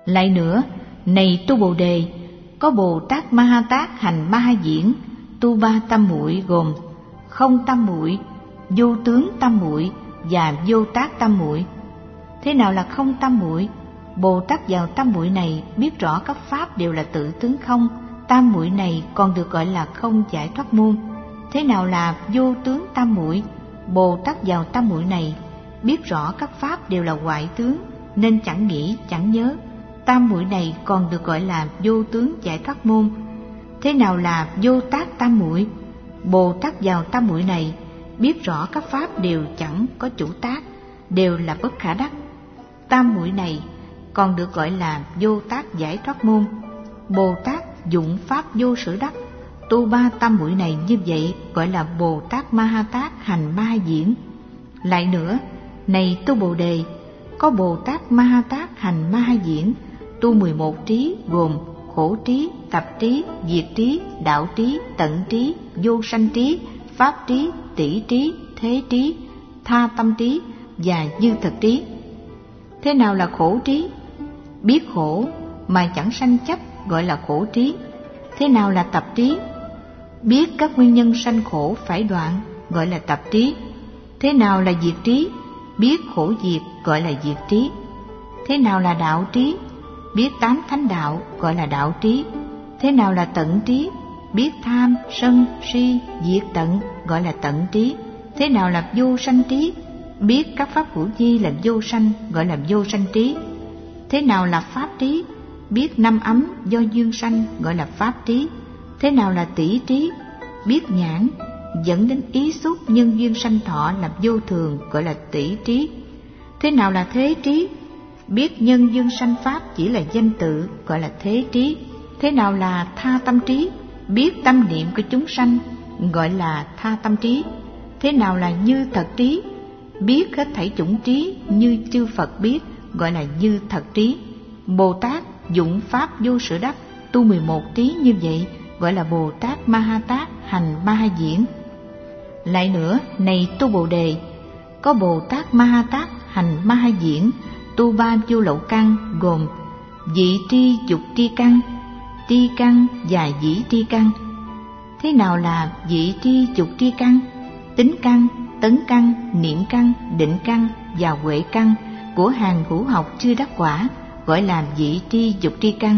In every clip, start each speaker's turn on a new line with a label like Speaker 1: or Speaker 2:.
Speaker 1: Lại nữa, này tu Bồ Đề, có Bồ Tát Ma Ha Tát hành Ma Ha Diễn, tu 3 tam muội gồm không tam muội, vô tướng tam muội và vô tác tam muội. Thế nào là không tam muội? Bồ Tát vào tam muội này biết rõ các pháp đều là tự tướng không. Tam muội này còn được gọi là không giải thoát môn. Thế nào là vô tướng tam muội? Bồ Tát vào tam muội này biết rõ các pháp đều là hoại tướng, nên chẳng nghĩ chẳng nhớ. Tam muội này còn được gọi là vô tướng giải thoát môn. Thế nào là vô tác tam muội? Bồ Tát vào tam muội này biết rõ các pháp đều chẳng có chủ tác, đều là bất khả đắc. Tam muội này còn được gọi là vô tác giải thoát môn. Bồ Tát dụng pháp vô sở đắc, tu 3 tam muội này như vậy gọi là Bồ Tát Ma Ha Tát hành Ma Ha Diễn. Lại nữa, này tu Bồ Đề, có Bồ Tát Ma Ha Tát hành Ma Ha Diễn, tu 11 trí gồm khổ trí, tập trí, diệt trí, đạo trí, tận trí, vô sanh trí, pháp trí, tỷ trí, thế trí, tha tâm trí và dư thực trí. Thế nào là khổ trí? Biết khổ mà chẳng sanh chấp gọi là khổ trí. Thế nào là tập trí? Biết các nguyên nhân sanh khổ phải đoạn gọi là tập trí. Thế nào là diệt trí? Biết khổ diệt gọi là diệt trí. Thế nào là đạo trí? Biết 8 thánh đạo gọi là đạo trí. Thế nào là tận trí? Biết tham, sân, si, diệt tận gọi là tận trí. Thế nào là vô sanh trí? Biết các pháp hữu vi là vô sanh gọi là vô sanh trí. Thế nào là pháp trí? Biết 5 ấm do duyên sanh gọi là pháp trí. Thế nào là tỷ trí? Biết nhãn dẫn đến ý xúc nhân duyên sanh thọ là vô thường gọi là tỷ trí. Thế nào là thế trí? Biết nhân duyên sanh pháp chỉ là danh tự gọi là thế trí. Thế nào là tha tâm trí? Biết tâm niệm của chúng sanh gọi là tha tâm trí. Thế nào là như thật trí? Biết hết thảy chủng trí như chư Phật biết gọi là như thật trí. Bồ Tát dụng pháp vô sở đắc, tu 11 trí như vậy gọi là Bồ Tát Ma Ha Tát hành Ma Ha Diễn. Lại nữa, này tu Bồ Đề, có Bồ Tát Ma Ha Tát hành Ma Ha Diễn, tu 3 vô lậu căn gồm vị tri dục tri căn và dĩ tri căn. Thế nào là vị tri dục tri căn? Tính căn, tấn căn, niệm căn, định căn và huệ căn của hàng hữu học chưa đắc quả gọi là vị tri dục tri căn.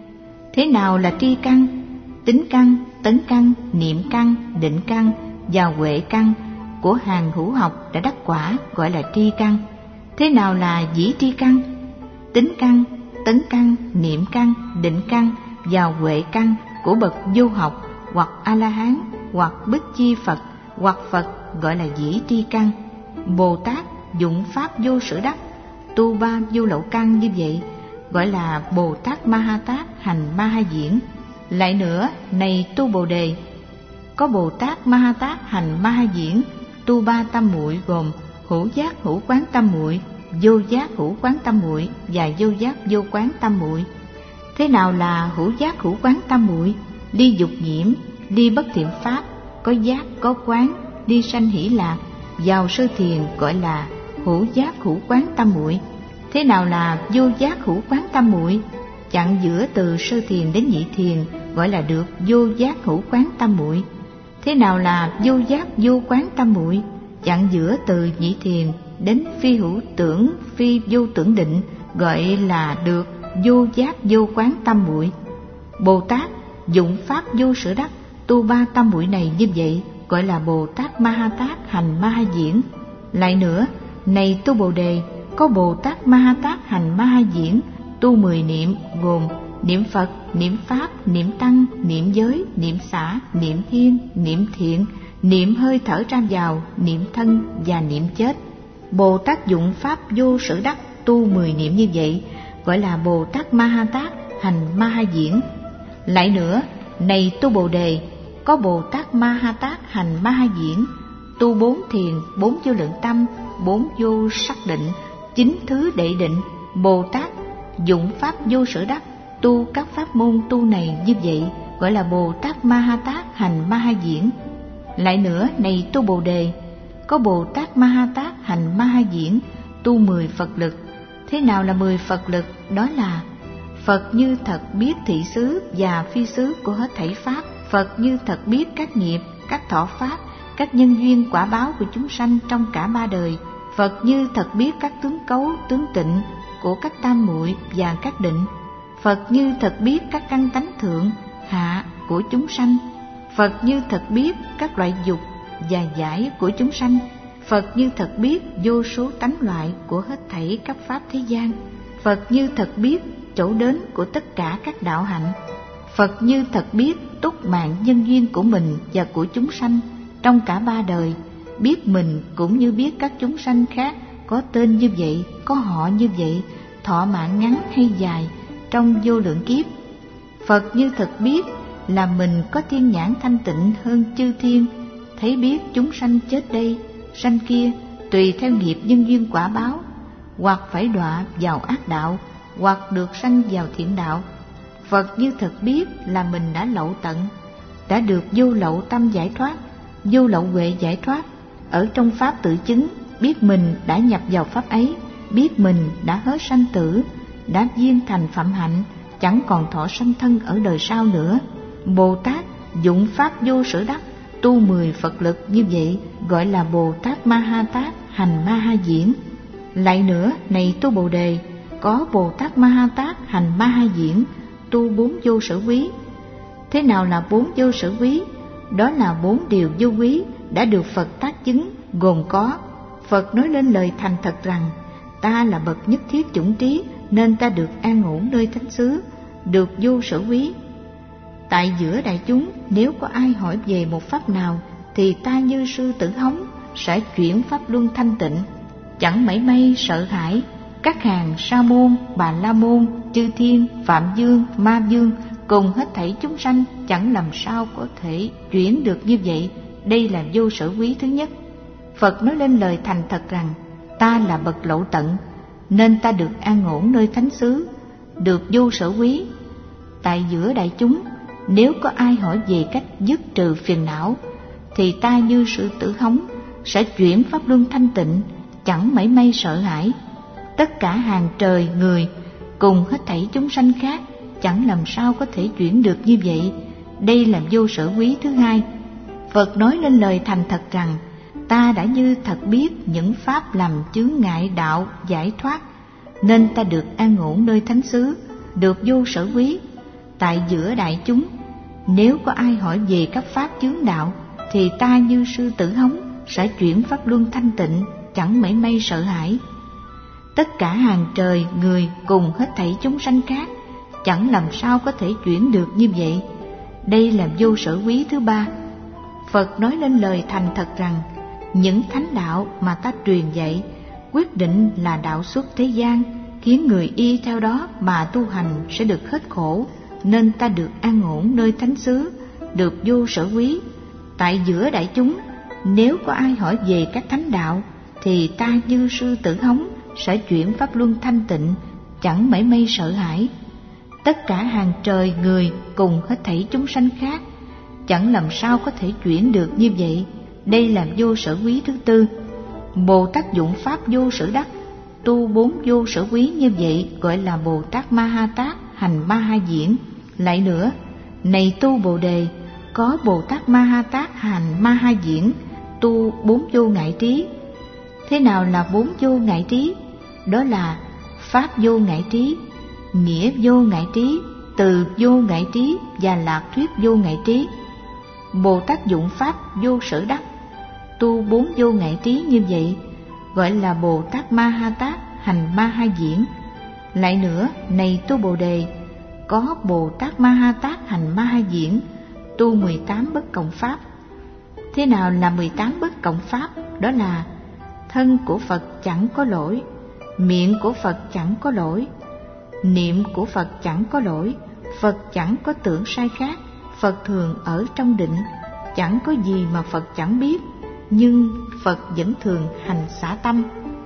Speaker 1: Thế nào là tri căn? Tính căn, tấn căn, niệm căn, định căn và huệ căn của hàng hữu học đã đắc quả gọi là tri căn. Thế nào là dĩ tri căn? Tính căn, tấn căn, niệm căn, định căn và huệ căn của bậc vô học hoặc A-la-hán hoặc Bích Chi Phật hoặc Phật gọi là dĩ tri căn. Bồ Tát dụng pháp vô sở đắc, tu 3 vô lậu căn như vậy gọi là Bồ Tát Ma Ha Tát hành Ma Ha Diễn. Lại nữa, này tu Bồ Đề, có Bồ Tát Ma Ha Tát hành Ma Ha Diễn, tu 3 tam muội gồm hữu giác hữu quán tam muội, vô giác hữu quán tam muội và vô giác vô quán tam muội. Thế nào là hữu giác hữu quán tam muội? Ly dục nhiễm, ly bất thiện pháp, có giác có quán, ly sanh hỷ lạc, vào sơ thiền gọi là hữu giác hữu quán tam muội. Thế nào là vô giác hữu quán tam muội? Chặn giữa từ sơ thiền đến nhị thiền gọi là được vô giác hữu quán tam muội. Thế nào là vô giác vô quán tam muội? Chặn giữa từ nhị thiền đến phi hữu tưởng phi vô tưởng định gọi là được vô giác vô quán tam muội. Bồ Tát dụng pháp vô sở đắc, tu 3 tam muội này như vậy gọi là Bồ Tát Ma Ha Tát hành Ma Ha Diễn. Lại nữa, này tu Bồ Đề, có Bồ Tát Ma Ha Tát hành Ma Ha Diễn, tu 10 niệm gồm niệm Phật, niệm Pháp, niệm Tăng, niệm giới, niệm xả, niệm hiên, niệm thiện, niệm hơi thở ra vào, niệm thân và niệm chết. Bồ Tát dụng pháp vô sở đắc, tu 10 niệm như vậy gọi là Bồ Tát Ma Ha Tát hành Ma Ha Diễn. Lại nữa, này tu Bồ Đề, có Bồ Tát Ma Ha Tát hành Ma Ha Diễn, tu 4 thiền, 4 vô lượng tâm, 4 vô sắc định, 9 thứ đệ định. Bồ Tát dụng pháp vô sở đắc, tu các pháp môn tu này như vậy gọi là Bồ Tát Ma Ha Tát hành Ma Ha Diễn. Lại nữa, này tu Bồ Đề, có Bồ Tát Ma Ha Tát hành Ma Ha Diễn, tu 10 Phật lực. Thế nào là 10 Phật lực? Đó là Phật như thật biết thị xứ và phi xứ của hết thảy pháp. Phật như thật biết các nghiệp, các thọ pháp, các nhân duyên quả báo của chúng sanh trong cả ba đời. Phật như thật biết các tướng cấu, tướng tịnh của các tam muội và các định. Phật như thật biết các căn tánh thượng, hạ của chúng sanh. Phật như thật biết các loại dục và giải của chúng sanh. Phật như thật biết vô số tánh loại của hết thảy các pháp thế gian. Phật như thật biết chỗ đến của tất cả các đạo hạnh. Phật như thật biết túc mạng nhân duyên của mình và của chúng sanh trong cả ba đời, biết mình cũng như biết các chúng sanh khác có tên như vậy, có họ như vậy, thọ mạng ngắn hay dài trong vô lượng kiếp. Phật như thật biết là mình có thiên nhãn thanh tịnh hơn chư thiên, thấy biết chúng sanh chết đây, sanh kia, tùy theo nghiệp nhân duyên quả báo, hoặc phải đọa vào ác đạo, hoặc được sanh vào thiện đạo. Phật như thật biết là mình đã lậu tận, đã được vô lậu tâm giải thoát, vô lậu huệ giải thoát. Ở trong pháp tự chứng, biết mình đã nhập vào pháp ấy, biết mình đã hết sanh tử, đã viên thành phạm hạnh, chẳng còn thọ sanh thân ở đời sau nữa. Bồ Tát dụng pháp vô sở đắc, tu 10 Phật lực như vậy, gọi là Bồ Tát Ma Ha Tát hành Ma Ha Diễn. Lại nữa, này tu Bồ Đề, có Bồ Tát Ma Ha Tát hành Ma Ha Diễn, tu 4 vô sở quý. Thế nào là 4 vô sở quý? Đó là 4 điều vô quý đã được Phật tác chứng, gồm có: Phật nói lên lời thành thật rằng ta là bậc nhất thiết chủng trí, nên ta được an ổn nơi thánh xứ, được vô sở quý. Tại giữa đại chúng, nếu có ai hỏi về một pháp nào, thì ta như sư tử hống sẽ chuyển pháp luân thanh tịnh, chẳng mảy may sợ hãi. Các hàng Sa môn, Bà La môn, chư thiên, Phạm vương, Ma vương cùng hết thảy chúng sanh chẳng làm sao có thể chuyển được như vậy. Đây là vô sở quý thứ nhất. Phật nói lên lời thành thật rằng ta là bậc lậu tận, nên ta được an ổn nơi thánh xứ, được vô sở quý. Tại giữa đại chúng, nếu có ai hỏi về cách dứt trừ phiền não, thì ta như sư tử hống sẽ chuyển pháp luân thanh tịnh, chẳng mảy may sợ hãi. Tất cả hàng trời người cùng hết thảy chúng sanh khác chẳng làm sao có thể chuyển được như vậy. Đây là vô sở quý thứ hai. Phật nói lên lời thành thật rằng ta đã như thật biết những pháp làm chướng ngại đạo giải thoát, nên ta được an ổn nơi thánh xứ, được vô sở quý. Tại giữa đại chúng, nếu có ai hỏi về các pháp chướng đạo, thì ta như sư tử hống sẽ chuyển pháp luân thanh tịnh, chẳng mảy may sợ hãi. Tất cả hàng trời người cùng hết thảy chúng sanh khác chẳng làm sao có thể chuyển được như vậy. Đây là vô sở quý thứ ba. Phật nói lên lời thành thật rằng những thánh đạo mà ta truyền dạy quyết định là đạo xuất thế gian, khiến người y theo đó mà tu hành sẽ được hết khổ, nên ta được an ổn nơi thánh xứ, được vô sở quý. Tại giữa đại chúng, nếu có ai hỏi về các thánh đạo, thì ta như sư tử hống sẽ chuyển pháp luân thanh tịnh, chẳng mảy may sợ hãi. Tất cả hàng trời người cùng hết thảy chúng sanh khác chẳng làm sao có thể chuyển được như vậy. Đây là vô sở quý thứ tư. Bồ Tát dụng pháp vô sở đắc, tu 4 vô sở quý như vậy, gọi là Bồ Tát Ma Ha Tát hành Ma Ha Diễn. Lại nữa, này tu Bồ Đề, có Bồ Tát Ma Ha Tát hành Ma Ha Diễn, tu 4 vô ngại trí. Thế nào là 4 vô ngại trí? Đó là pháp vô ngại trí, nghĩa vô ngại trí, từ vô ngại trí và lạc thuyết vô ngại trí. Bồ Tát dụng pháp vô sở đắc, tu 4 vô ngại trí như vậy, gọi là Bồ Tát Ma Ha Tát hành Ma Ha Diễn. Lại nữa, này tu Bồ Đề, có Bồ Tát Ma Ha Tát hành Ma Ha Diễn, tu 18 bất cộng pháp. Thế nào là 18 bất cộng pháp? Đó là thân của Phật chẳng có lỗi, miệng của Phật chẳng có lỗi, niệm của Phật chẳng có lỗi, Phật chẳng có tưởng sai khác, Phật thường ở trong định, chẳng có gì mà Phật chẳng biết, nhưng Phật vẫn thường hành xả tâm.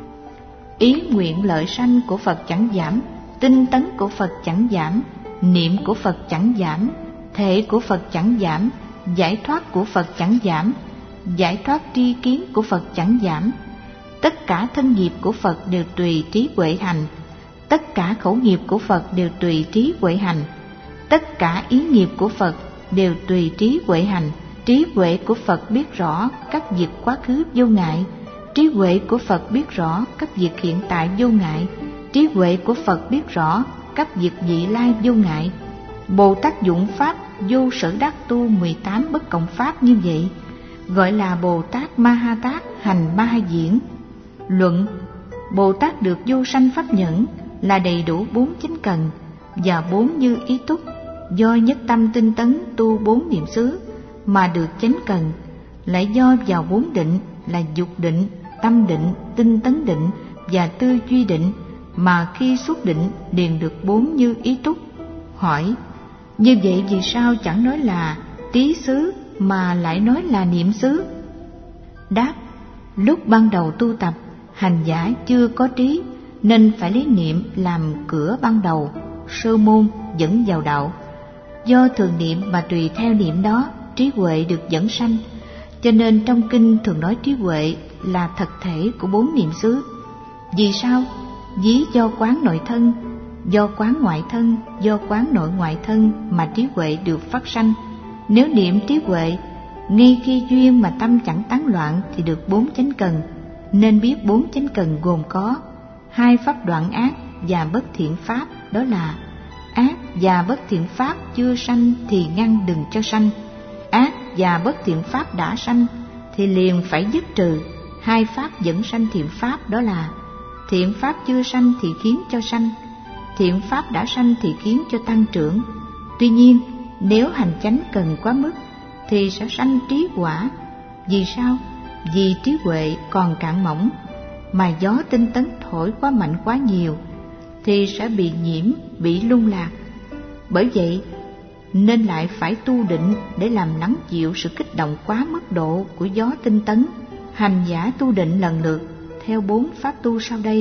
Speaker 1: Ý nguyện lợi sanh của Phật chẳng giảm, tinh tấn của Phật chẳng giảm, niệm của Phật chẳng giảm, thể của Phật chẳng giảm, giải thoát của Phật chẳng giảm, giải thoát tri kiến của Phật chẳng giảm. Tất cả thân nghiệp của Phật đều tùy trí huệ hành, Tất cả khẩu nghiệp của Phật đều tùy trí huệ hành. Tất cả ý nghiệp của Phật đều tùy trí huệ hành. Trí huệ của Phật biết rõ các việc quá khứ vô ngại. Trí huệ của Phật biết rõ các việc hiện tại vô ngại. Trí huệ của Phật biết rõ các việc vị lai vô ngại. Bồ Tát dụng pháp vô sở đắc tu 18 bất cộng pháp như vậy, gọi là Bồ Tát Ma Ha Tát hành Ma Ha Diễn. Luận: Bồ Tát được vô sanh pháp nhẫn là đầy đủ 4 chánh cần và 4 như ý túc, do nhất tâm tinh tấn tu 4 niệm xứ mà được chánh cần, lại do vào 4 định là dục định, tâm định, tinh tấn định và tư duy định mà khi xuất định điền được 4 như ý túc. Hỏi: như vậy vì sao chẳng nói là trí xứ mà lại nói là niệm xứ? Đáp: lúc ban đầu tu tập, hành giả chưa có trí nên phải lấy niệm làm cửa ban đầu, sơ môn dẫn vào đạo. Do thường niệm mà tùy theo niệm đó, trí huệ được dẫn sanh. Cho nên trong kinh thường nói trí huệ là thật thể của 4 niệm xứ. Vì sao? Ví do quán nội thân, do quán ngoại thân, do quán nội ngoại thân mà trí huệ được phát sanh. Nếu niệm trí huệ ngay khi duyên mà tâm chẳng tán loạn thì được 4 chánh cần. Nên biết 4 chánh cần gồm có 2 pháp đoạn ác và bất thiện pháp, đó là ác và bất thiện pháp chưa sanh thì ngăn đừng cho sanh. Ác và bất thiện pháp đã sanh thì liền phải dứt trừ. 2 pháp dẫn sanh thiện pháp, đó là thiện pháp chưa sanh thì khiến cho sanh, thiện pháp đã sanh thì khiến cho tăng trưởng. Tuy nhiên, nếu hành chánh cần quá mức thì sẽ sanh trí quả. Vì sao? Vì trí huệ còn cạn mỏng, mà gió tinh tấn thổi quá mạnh quá nhiều thì sẽ bị nhiễm, bị lung lạc. Bởi vậy nên lại phải tu định để làm lắng dịu sự kích động quá mức độ của gió tinh tấn. Hành giả tu định lần lượt theo 4 pháp tu sau đây: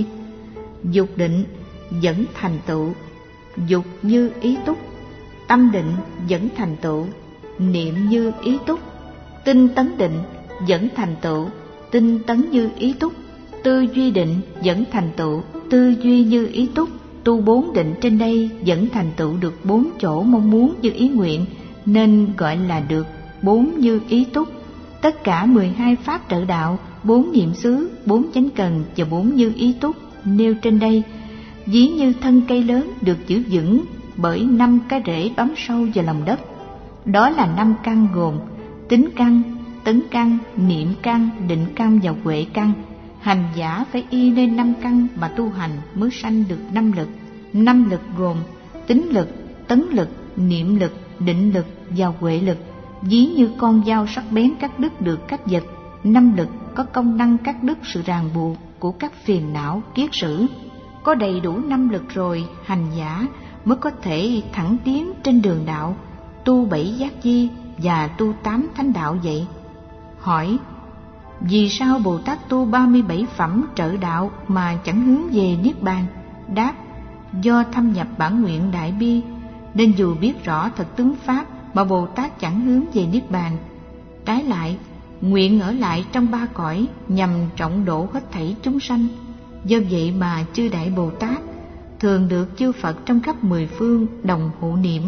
Speaker 1: dục định dẫn thành tựu dục như ý túc, tâm định dẫn thành tựu niệm như ý túc, tinh tấn định dẫn thành tựu tinh tấn như ý túc, tư duy định dẫn thành tựu tư duy như ý túc. Tu 4 định trên đây dẫn thành tựu được 4 chỗ mong muốn như ý nguyện, nên gọi là được 4 như ý túc. Tất cả 12 pháp trợ đạo, 4 niệm xứ, 4 chánh cần và 4 như ý túc nêu trên đây, ví như thân cây lớn được giữ vững bởi 5 cái rễ bám sâu vào lòng đất. Đó là 5 căn gồm tính căn, tấn căn, niệm căn, định căn và huệ căn. Hành giả phải y lên 5 căn mà tu hành mới sanh được 5 lực. 5 lực gồm tính lực, tấn lực, niệm lực, định lực và huệ lực. Ví như con dao sắc bén cắt đứt được các vật. 5 lực có công năng cắt đứt sự ràng buộc của các phiền não kiết sử. Có đầy đủ 5 lực rồi, hành giả mới có thể thẳng tiến trên đường đạo, tu 7 giác chi và tu 8 thánh đạo vậy. Hỏi: vì sao Bồ Tát tu 37 phẩm trợ đạo mà chẳng hướng về Niết Bàn? Đáp: do thâm nhập bản nguyện đại bi, nên dù biết rõ thật tướng pháp mà Bồ Tát chẳng hướng về Niết Bàn. Trái lại, nguyện ở lại trong 3 cõi nhằm trọng độ hết thảy chúng sanh. Do vậy mà chư Đại Bồ Tát thường được chư Phật trong khắp 10 phương đồng hộ niệm.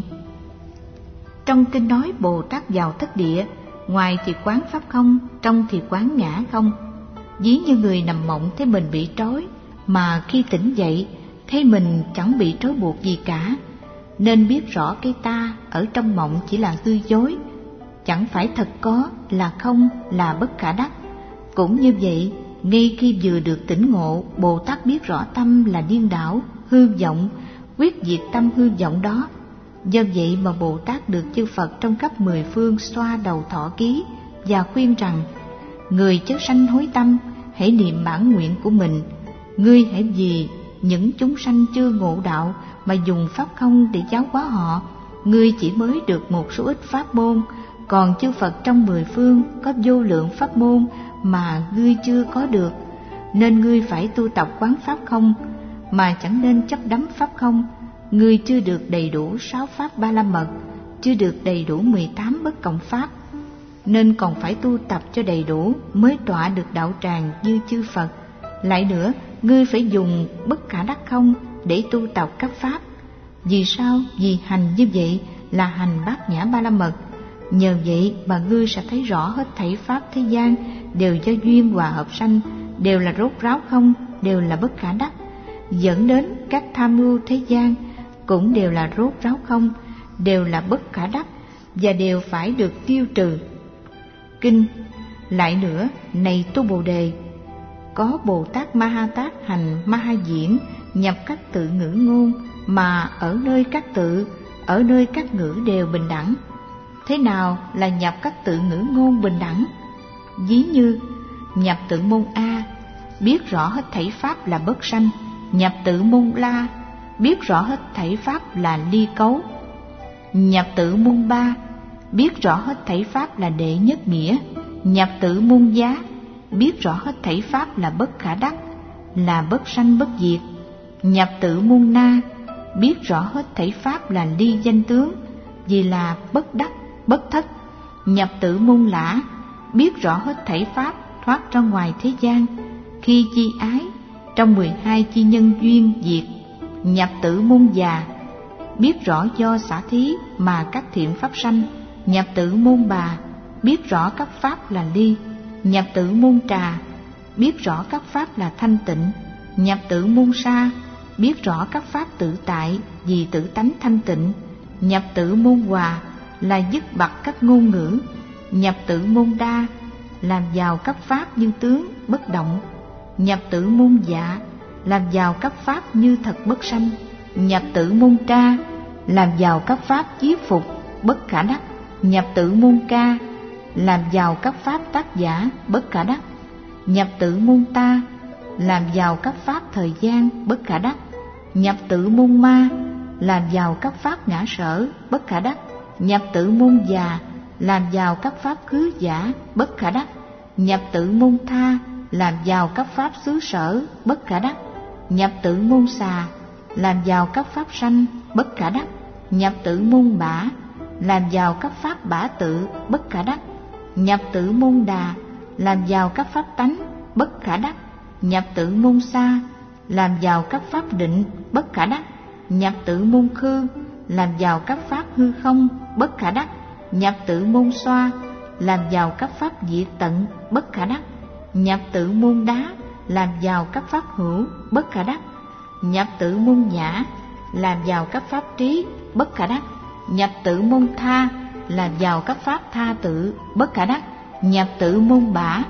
Speaker 1: Trong kinh nói Bồ Tát vào thất địa, ngoài thì quán pháp không, trong thì quán ngã không. Ví như người nằm mộng thấy mình bị trói, mà khi tỉnh dậy thấy mình chẳng bị trói buộc gì cả, nên biết rõ cái ta ở trong mộng chỉ là hư dối, chẳng phải thật có, là không, là bất khả đắc. Cũng như vậy, ngay khi vừa được tỉnh ngộ, Bồ Tát biết rõ tâm là điên đảo, hư vọng, quyết diệt tâm hư vọng đó. Do vậy mà Bồ Tát được chư Phật trong khắp 10 phương xoa đầu thọ ký và khuyên rằng: người chớ sanh hối tâm, hãy niệm bản nguyện của mình. Ngươi hãy vì những chúng sanh chưa ngộ đạo mà dùng pháp không để giáo hóa họ. Ngươi chỉ mới được một số ít pháp môn, còn chư Phật trong 10 phương có vô lượng pháp môn mà ngươi chưa có được. Nên ngươi phải tu tập quán pháp không, mà chẳng nên chấp đắm pháp không. Ngươi chưa được đầy đủ 6 pháp Ba La Mật, chưa được đầy đủ 18 bất cộng pháp, nên còn phải tu tập cho đầy đủ mới tọa được đạo tràng như chư Phật. Lại nữa, ngươi phải dùng bất khả đắc không để tu tập các pháp. Vì sao? Vì hành như vậy là hành bát nhã ba la mật. Nhờ vậy mà ngươi sẽ thấy rõ hết thảy pháp thế gian đều do duyên hòa hợp sanh, đều là rốt ráo không, đều là bất khả đắc. Dẫn đến các tham mưu thế gian cũng đều là rốt ráo không, đều là bất khả đắc và đều phải được tiêu trừ. Kinh. Lại nữa, này tu Bồ Đề, có Bồ Tát Ma Ha Tát hành Ma Ha Diễn nhập các tự ngữ ngôn, mà ở nơi các tự, ở nơi các ngữ đều bình đẳng. Thế nào là nhập các tự ngữ ngôn bình đẳng? Ví như nhập tự môn A, biết rõ hết thảy pháp là bất sanh. Nhập tự môn La, biết rõ hết thảy pháp là ly cấu. Nhập tự môn Ba, biết rõ hết thảy pháp là đệ nhất nghĩa. Nhập tự môn Giá, biết rõ hết thảy pháp là bất khả đắc, là bất sanh bất diệt. Nhập tự môn Na, biết rõ hết thảy pháp là ly danh tướng, vì là bất đắc, bất thất. Nhập tự môn Lã, biết rõ hết thảy pháp thoát ra ngoài thế gian, khi chi ái, trong 12 chi nhân duyên diệt. Nhập tự môn Già, biết rõ do xả thí mà các thiện pháp sanh. Nhập tự môn Bà, biết rõ các pháp là ly. Nhập tự môn Trà, biết rõ các pháp là thanh tịnh. Nhập tự môn Sa, biết rõ các pháp tự tại vì tự tánh thanh tịnh. Nhập tự môn Hòa là dứt bặt các ngôn ngữ. Nhập tự môn Đa, làm vào các pháp như tướng bất động. Nhập tự môn Dạ, làm vào các pháp như thật bất sanh. Nhập tự môn Tra, làm vào các pháp chiết phục bất khả đắc. Nhập tự môn Ca, làm vào các pháp tác giả bất khả đắc. Nhập tự môn Ta, làm vào các pháp thời gian bất khả đắc. Nhập tự môn Ma, làm vào các pháp ngã sở bất khả đắc. Nhập tự môn Già, làm vào các pháp khứ giả bất khả đắc. Nhập tự môn Tha, làm vào các pháp xứ sở bất khả đắc. Nhập tự môn Xà, làm vào các pháp sanh bất khả đắc. Nhập tự môn Bả, làm vào các pháp bả tự bất khả đắc. Nhập tự môn Đà, làm vào các pháp tánh bất khả đắc. Nhập tự môn Sa, làm vào các pháp định bất khả đắc. Nhập tự môn Khư, làm vào các pháp hư không bất khả đắc. Nhập tự môn Xoa, làm vào các pháp diệt tận bất khả đắc. Nhập tự môn Đá, làm vào các pháp hữu bất khả đắc. Nhập tự môn Nhã, làm vào các pháp trí bất khả đắc. Nhập tự môn Tha, làm vào các pháp tha tự bất khả đắc. Nhập tự môn Bả,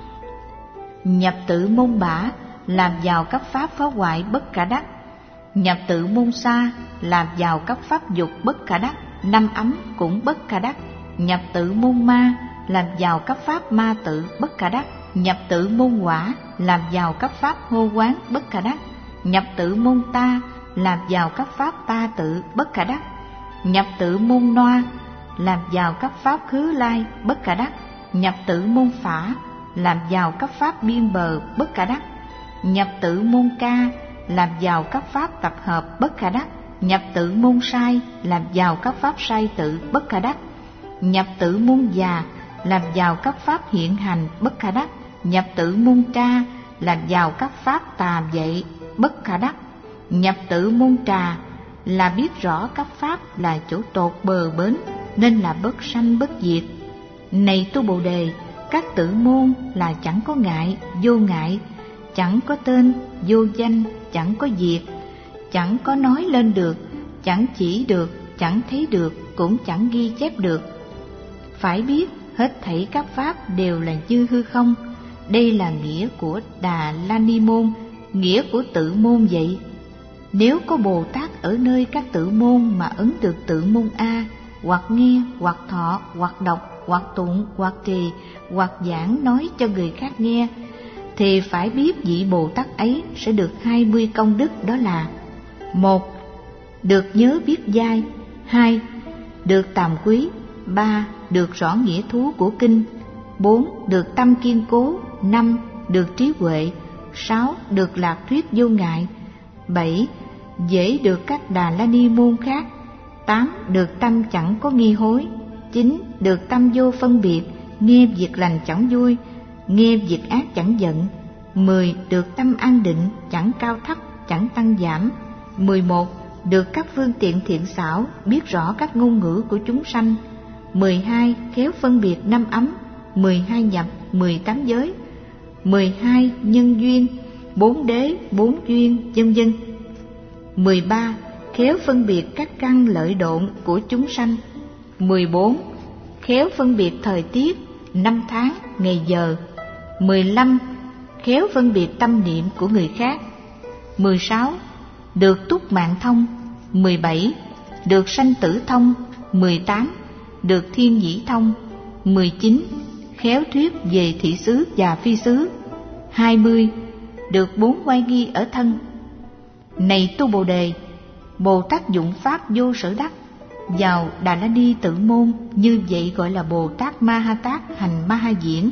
Speaker 1: làm vào các pháp phá hoại bất khả đắc. Nhập tự môn Sa, làm vào các pháp dục bất khả đắc. Năm ấm cũng bất khả đắc. Nhập tự môn Ma, làm vào các pháp ma tự bất khả đắc. Nhập tự môn Quả, làm vào các pháp hô quán bất khả đắc. Nhập tự môn Ta, làm vào các pháp ta tự bất khả đắc. Nhập tự môn Noa, làm vào các pháp khứ lai bất khả đắc. Nhập tự môn Phả, làm vào các pháp biên bờ bất khả đắc. Nhập tự môn Ca, làm vào các pháp tập hợp bất khả đắc. Nhập tự môn Sai, làm vào các pháp sai tự bất khả đắc. Nhập tự môn Già, làm vào các pháp hiện hành bất khả đắc. Nhập tự môn Tra, làm vào các pháp tà dậy bất khả đắc. Nhập tự môn Trà, là biết rõ các pháp là chỗ tột bờ bến, nên là bất sanh bất diệt. Này tu Bồ Đề, các tự môn là chẳng có ngại, vô ngại, chẳng có tên, vô danh, chẳng có diệt, chẳng có nói lên được, chẳng chỉ được, chẳng thấy được, cũng chẳng ghi chép được. Phải biết hết thảy các pháp đều là như hư không. Đây là nghĩa của Đà La Ni môn, nghĩa của tự môn vậy. Nếu có Bồ Tát ở nơi các tự môn mà ấn được tự môn A, hoặc nghe, hoặc thọ, hoặc đọc, hoặc tụng, hoặc trì, hoặc giảng nói cho người khác nghe, thì phải biết vị Bồ Tát ấy sẽ được 20 công đức, đó là: 1. Được nhớ biết giai. 2. Được tàm quý. 3. Được rõ nghĩa thú của kinh. 4. Được tâm kiên cố. 5. Được trí huệ. 6. Được lạc thuyết vô ngại. 7. Dễ được các Đà La Ni môn khác. 8. Được tâm chẳng có nghi hối. 9. Được tâm vô phân biệt, nghe việc lành chẳng vui, nghe việc ác chẳng giận. 10. Được tâm an định, chẳng cao thấp, chẳng tăng giảm. 11. Được các phương tiện thiện xảo, biết rõ các ngôn ngữ của chúng sanh. 12. Khéo phân biệt năm ấm, 12 nhập, 18 giới. 12. Nhân duyên, 4 đế, 4 duyên, vân vân. 13. Khéo phân biệt các căn lợi độn của chúng sanh. 14. Khéo phân biệt thời tiết, năm tháng, ngày giờ. 15. Khéo phân biệt tâm niệm của người khác. 16. Được túc mạng thông. 17. Được sanh tử thông. 18. Được thiên nhĩ thông. 19. Khéo thuyết về thị xứ và phi xứ. 20. Được 4 oai nghi ở thân. Này tu Bồ Đề, Bồ Tát dụng pháp vô sở đắc vào Đà La Ni tự môn, như vậy gọi là Bồ Tát Ma Ha Tát hành Ma Ha Diễn.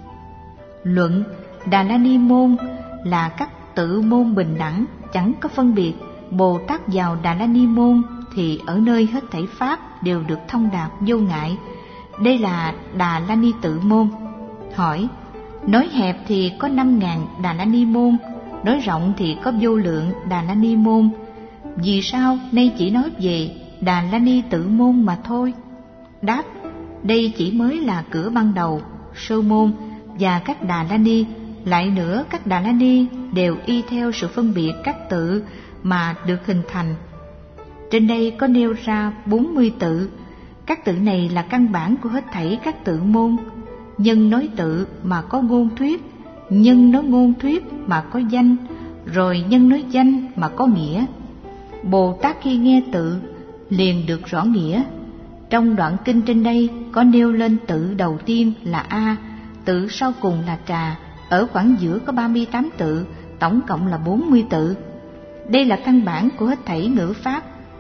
Speaker 1: Luận: Đà La Ni môn là các tự môn bình đẳng, chẳng có phân biệt. Bồ Tát vào Đà La Ni môn thì ở nơi hết thảy pháp đều được thông đạt vô ngại. Đây là Đà La Ni tự môn. Hỏi: nói hẹp thì có 5.000 Đà La Ni môn, nói rộng thì có vô lượng Đà La Ni môn. Vì sao nay chỉ nói về Đà La Ni tự môn mà thôi? Đáp: đây chỉ mới là cửa ban đầu, sơ môn, và các Đà La Ni. Lại nữa, các Đà La Ni đều y theo sự phân biệt các tự mà được hình thành. Trên đây có nêu ra 40 tự. Các tự này là căn bản của hết thảy các tự môn. Nhân nói tự mà có ngôn thuyết, nhân nói ngôn thuyết mà có danh, rồi nhân nói danh mà có nghĩa. Bồ Tát khi nghe tự liền được rõ nghĩa. Trong đoạn kinh trên đây có nêu lên tự đầu tiên là A, tự sau cùng là Trà, ở khoảng giữa có 38 tự, tổng cộng là 40 tự. Đây là căn bản của hết thảy ngữ pháp.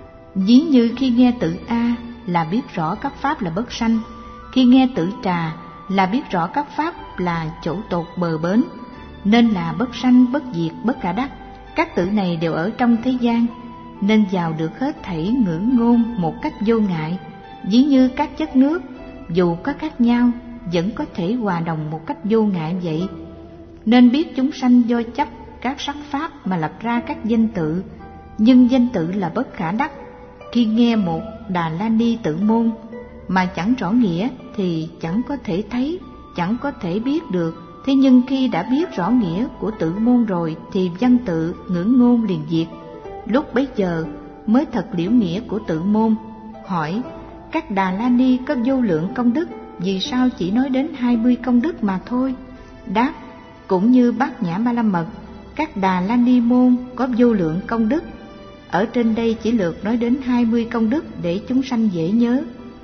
Speaker 1: Ví như khi nghe tự A là biết rõ các pháp là bất sanh, khi nghe tự Trà là biết rõ các pháp là chỗ tột bờ bến, nên là bất sanh, bất diệt, bất khả đắc. Các tự này đều ở trong thế gian, nên vào được hết thảy ngữ ngôn một cách vô ngại. Ví như các chất nước, dù có khác nhau, vẫn có thể hòa đồng một cách vô ngại vậy. Nên biết chúng sanh do chấp các sắc pháp mà lập ra các danh tự, nhưng danh tự là bất khả đắc. Khi nghe một Đà La Ni tự môn mà chẳng rõ nghĩa thì chẳng có thể thấy, chẳng có thể biết được. Thế nhưng khi đã biết rõ nghĩa của tự môn rồi thì văn tự, ngữ ngôn liền diệt. Lúc bấy giờ mới thật liễu nghĩa của tự môn. Hỏi: các Đà La Ni có vô lượng công đức, vì sao chỉ nói đến 20 công đức mà thôi? Đáp: cũng như Bát Nhã Ba La Mật, các Đà La Ni môn có vô lượng công đức. Ở trên đây chỉ lược nói đến 20 công đức để chúng sanh dễ nhớ.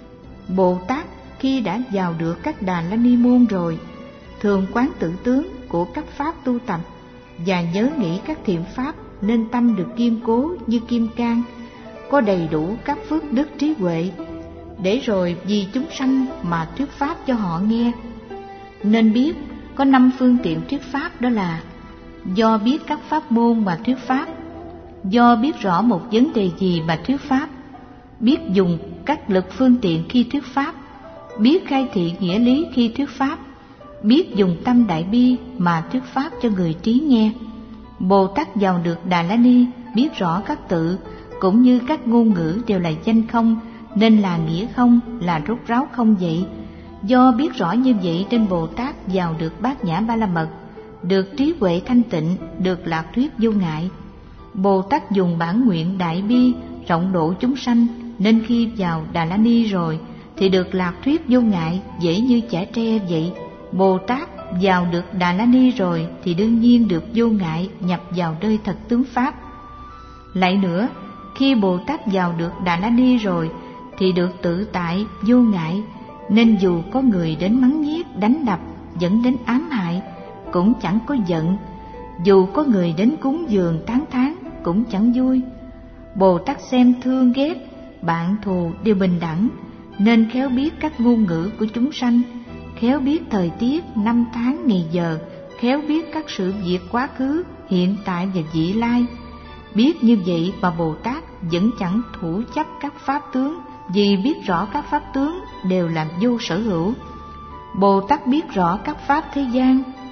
Speaker 1: Bồ Tát khi đã vào được các Đà La Ni môn rồi, thường quán tự tướng của các pháp tu tập và nhớ nghĩ các thiện pháp, nên tâm được kiên cố như kim cang, có đầy đủ các phước đức trí huệ, để rồi vì chúng sanh mà thuyết pháp cho họ nghe. Nên biết có 5 phương tiện thuyết pháp, đó là do biết các pháp môn mà thuyết pháp, do biết rõ một vấn đề gì mà thuyết pháp, biết dùng các lực phương tiện khi thuyết pháp, biết khai thị nghĩa lý khi thuyết pháp, biết dùng tâm đại bi mà thuyết pháp cho người trí nghe. Bồ Tát vào được Đà La Ni biết rõ các tự cũng như các ngôn ngữ đều là danh không, nên là nghĩa không, là rốt ráo không vậy. Do biết rõ như vậy nên Bồ Tát vào được Bát Nhã Ba La Mật, được trí huệ thanh tịnh, được lạc thuyết vô ngại. Bồ Tát dùng bản nguyện đại bi rộng độ chúng sanh, nên khi vào Đà La Ni rồi thì được lạc thuyết vô ngại, dễ như chẻ tre vậy. Bồ Tát vào được Đà La Ni rồi thì đương nhiên được vô ngại, nhập vào nơi thật tướng pháp. Lại nữa, khi Bồ Tát vào được Đà La Ni rồi thì được tự tại vô ngại, nên dù có người đến mắng nhiếc, đánh đập, dẫn đến ám hại, cũng chẳng có giận. Dù có người đến cúng dường tán thán, cũng chẳng vui. Bồ Tát xem thương ghét, bạn thù đều bình đẳng, nên khéo biết các ngôn ngữ của chúng sanh, khéo biết thời tiết, năm tháng, ngày giờ, khéo biết các sự việc quá khứ, hiện tại và vị lai. Biết như vậy mà Bồ Tát vẫn chẳng thủ chấp các pháp tướng, vì biết rõ các pháp tướng đều là vô sở hữu. Bồ Tát biết rõ các pháp thế gian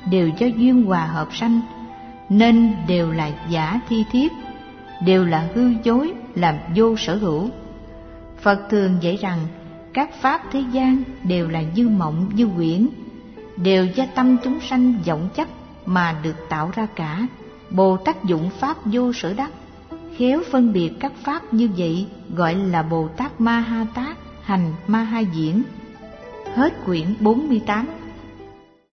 Speaker 1: đều do duyên hòa hợp sanh, nên đều là giả thi thiếp, đều là hư dối, làm vô sở hữu. Phật thường dạy rằng các pháp thế gian đều là như mộng như huyễn, đều do tâm chúng sanh vọng chấp mà được tạo ra cả. Bồ Tát dụng pháp vô sở đắc, khéo phân biệt các pháp như vậy, gọi là Bồ Tát Ma Ha Tát hành Ma Ha Diễn. Hết quyển 48.